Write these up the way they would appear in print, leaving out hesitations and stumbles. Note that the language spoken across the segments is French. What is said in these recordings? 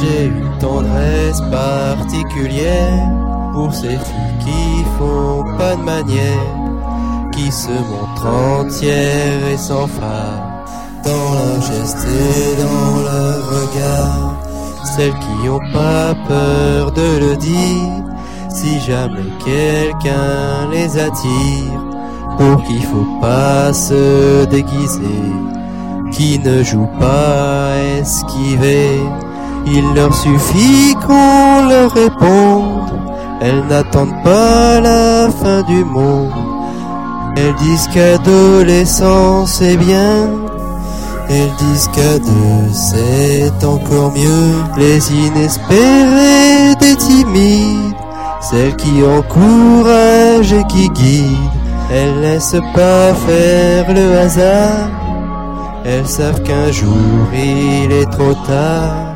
J'ai une tendresse particulière pour ces filles qui font pas de manière, qui se montrent entières et sans phare, dans leur geste et dans leur regard, celles qui ont pas peur de le dire, si jamais quelqu'un les attire, pour qu'il faut pas se déguiser, qui ne jouent pas à esquiver. Il leur suffit qu'on leur réponde, elles n'attendent pas la fin du monde. Elles disent qu'adolescence c'est bien, elles disent qu'à deux c'est encore mieux. Les inespérées des timides, celles qui encouragent et qui guident, elles laissent pas faire le hasard, elles savent qu'un jour il est trop tard.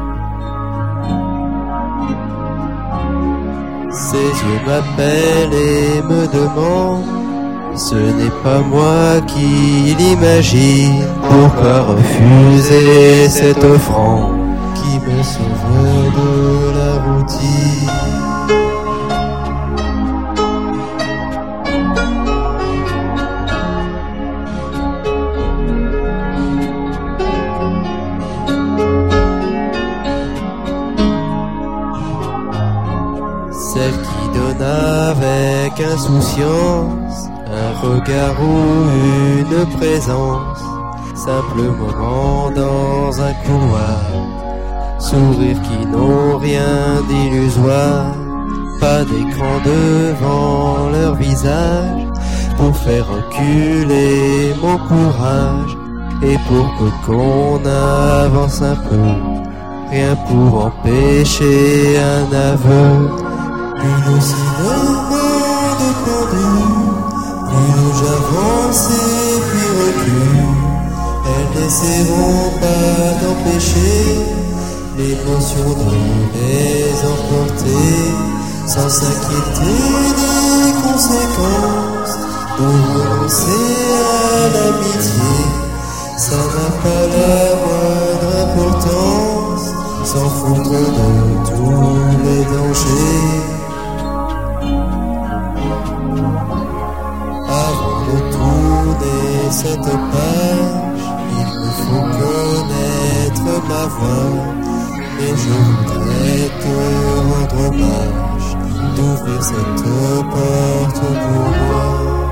Ses yeux m'appellent et me demandent, ce n'est pas moi qui l'imagine, pourquoi refuser cette offrande qui me sauve de la routine. Celle qui donne avec insouciance un regard ou une présence, simple moment dans un couloir, sourires qui n'ont rien d'illusoire, pas d'écran devant leur visage, pour faire reculer mon courage, et pour qu'on avance un peu, rien pour empêcher un aveu. Plus le cinéma dépendu, plus j'avance et puis recule, elles n'essaieront pas d'empêcher l'émotion de les emporter, sans s'inquiéter des conséquences, pour renoncer à l'amitié, ça n'a pas la moindre importance, s'en foutre de tous les dangers. Avant de tourner cette page, il me faut connaître ma voix, et je voudrais te rendre hommage, d'ouvrir cette porte pour moi.